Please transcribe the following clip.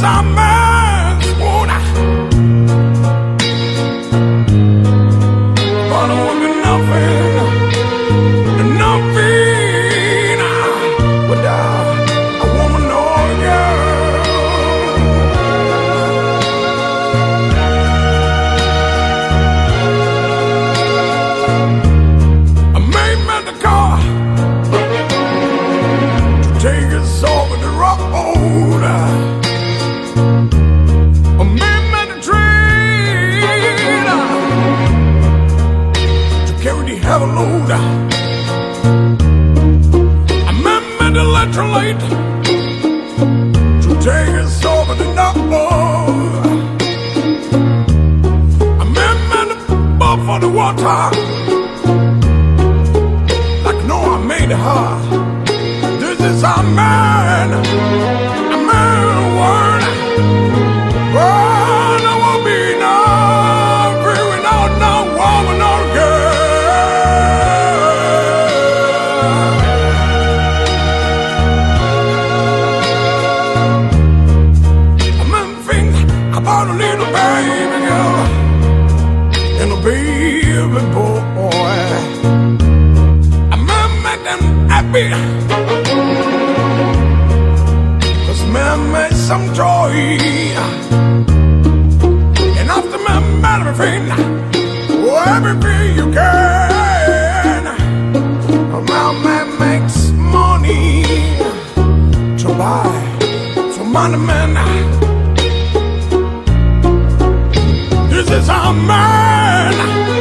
is our man's wound. But it would be nothing without a woman or a girl. I made me the car to take us over the road. I made me the train to carry the heavy load. I made me the electrolyte to take us over the north. I made me the bump for the water, like no, I made it hard. This is our man, a man word. Oh, there won't be no free without no woman or girl. I'm thinking about a little baby girl and a baby boy. I'm making them happy. Man made some joy, and after man made everything, oh, everything you can. A man makes money to buy for money, man. This is our man.